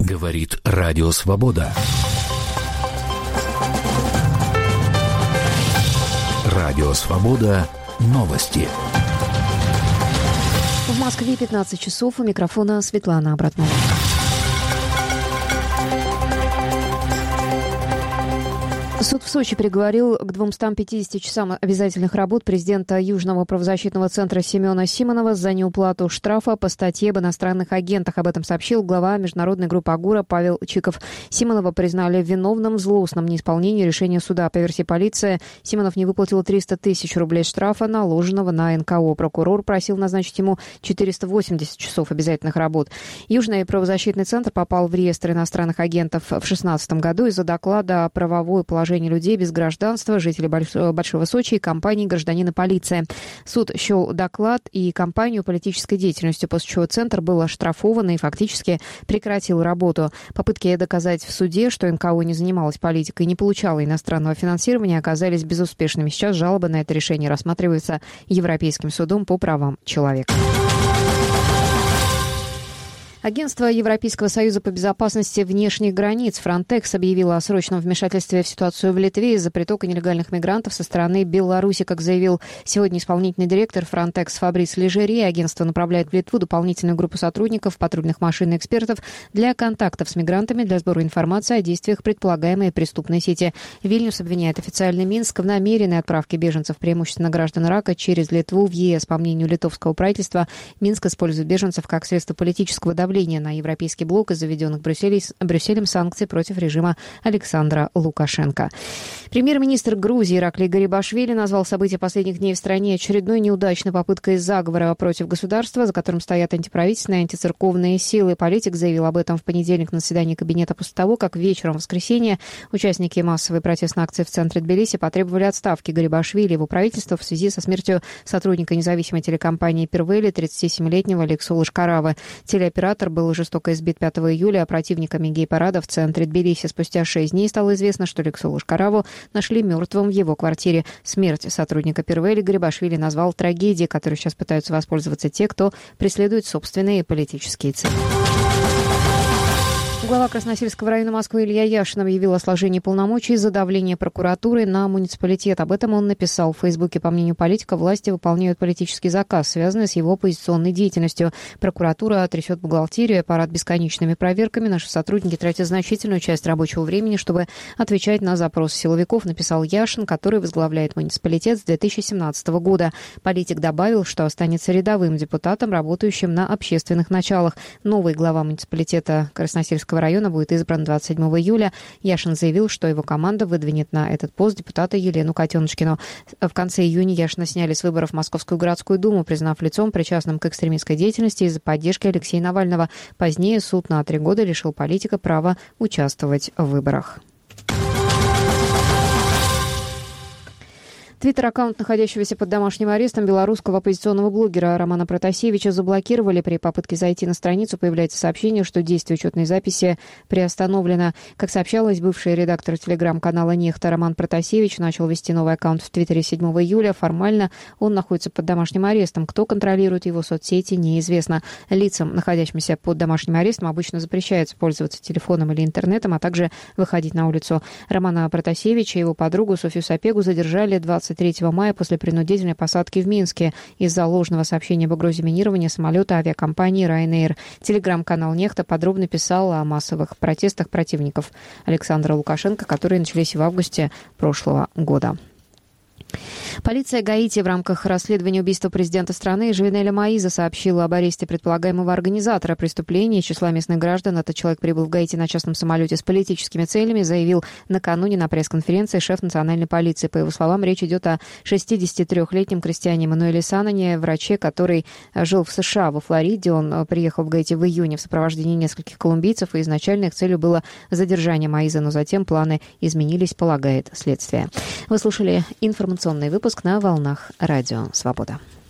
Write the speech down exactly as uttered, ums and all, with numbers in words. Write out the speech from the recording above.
Говорит Радио Свобода. Радио Свобода. Новости. В Москве пятнадцать часов. У микрофона Светлана Абратнова. Суд в Сочи приговорил к двумстам пятидесяти часам обязательных работ президента Южного правозащитного центра Семена Симонова за неуплату штрафа по статье об иностранных агентах. Об этом сообщил глава международной группы «Агура» Павел Чиков. Симонова признали виновным в злостном неисполнении решения суда. По версии полиции, Симонов не выплатил триста тысяч рублей штрафа, наложенного на эн ка о. Прокурор просил назначить ему четыреста восемьдесят часов обязательных работ. Южный правозащитный центр попал в реестр иностранных агентов в две тысячи шестнадцатом году из-за доклада «Правовое положение людей без гражданства, жителей Большого Сочи и компании «Гражданин и полиция». Суд счел доклад и компанию политической деятельностью, после чего Центр был оштрафован и фактически прекратил работу. Попытки доказать в суде, что эн ка о не занималась политикой и не получала иностранного финансирования, оказались безуспешными. Сейчас жалоба на это решение рассматривается Европейским судом по правам человека. Агентство Европейского союза по безопасности внешних границ Frontex объявило о срочном вмешательстве в ситуацию в Литве из-за притока нелегальных мигрантов со стороны Беларуси. Как заявил сегодня исполнительный директор Frontex Фабрис Лежери, агентство направляет в Литву дополнительную группу сотрудников, патрульных машин и экспертов для контактов с мигрантами для сбора информации о действиях предполагаемой преступной сети. Вильнюс обвиняет официальный Минск в намеренной отправке беженцев, преимущественно граждан Ирака, через Литву в е эс. По мнению литовского правительства, Минск использует беженцев как средство политического давления на европейский блок из заведенных Брюсселем санкций против режима Александра Лукашенко. Премьер-министр Грузии Ираклий Гарибашвили назвал события последних дней в стране очередной неудачной попыткой заговора против государства, за которым стоят антиправительственные и антицерковные силы. Политик заявил об этом в понедельник на заседании кабинета после того, как вечером в воскресенье участники массовой протестной акции в центре Тбилиси потребовали отставки Гарибашвили и его правительства в связи со смертью сотрудника независимой телекомпании «Пирвели» тридцатисемилетнего Лексу Лышкаравы. Телеоператор был жестоко избит пятого июля противниками гей-парада в центре Тбилиси. Спустя шесть дней стало известно, что Лексу Лышкараву нашли мертвым в его квартире. Смерть сотрудника Пирвели Гарибашвили назвал трагедией, которой сейчас пытаются воспользоваться те, кто преследует собственные политические цели. Глава Красносельского района Москвы Илья Яшин объявил о сложении полномочий из-за давления прокуратуры на муниципалитет. Об этом он написал в Фейсбуке. По мнению политика, власти выполняют политический заказ, связанный с его оппозиционной деятельностью. Прокуратура трясет бухгалтерию, аппарат бесконечными проверками. Наши сотрудники тратят значительную часть рабочего времени, чтобы отвечать на запросы силовиков, написал Яшин, который возглавляет муниципалитет с две тысячи семнадцатого года. Политик добавил, что останется рядовым депутатом, работающим на общественных началах. Новый глава муниципалитета Красносельского района будет избран двадцать седьмого июля. Яшин заявил, что его команда выдвинет на этот пост депутата Елену Котеночкину. В конце июня Яшина сняли с выборов в Московскую городскую думу, признав лицом, причастным к экстремистской деятельности из-за поддержки Алексея Навального. Позднее суд на три года лишил политика права участвовать в выборах. Твиттер-аккаунт, находящегося под домашним арестом белорусского оппозиционного блогера Романа Протасевича, заблокировали. При попытке зайти на страницу появляется сообщение, что действие учетной записи приостановлено. Как сообщалось, бывший редактор телеграм-канала «Нехта» Роман Протасевич начал вести новый аккаунт в Твиттере седьмого июля. Формально он находится под домашним арестом. Кто контролирует его соцсети, неизвестно. Лицам, находящимся под домашним арестом, обычно запрещается пользоваться телефоном или интернетом, а также выходить на улицу. Романа Протасевича и его подругу Софью Сапегу задержали двадцать третьего мая после принудительной посадки в Минске из-за ложного сообщения об угрозе минирования самолета авиакомпании Ryanair. Телеграм-канал «Нехта» подробно писал о массовых протестах противников Александра Лукашенко, которые начались в августе прошлого года. Полиция Гаити в рамках расследования убийства президента страны Жовенеля Моиза сообщила об аресте предполагаемого организатора преступления из числа местных граждан. Этот человек прибыл в Гаити на частном самолете с политическими целями, заявил накануне на пресс-конференции шеф национальной полиции. По его словам, речь идет о шестидесятитрёхлетнем крестьяне Мануэле Санане, враче, который жил в США, во Флориде. Он приехал в Гаити в июне в сопровождении нескольких колумбийцев, и изначально их целью было задержание Моиза, но затем планы изменились, полагает следствие. Вы слушали информационный выпуск на волнах Радио Свобода.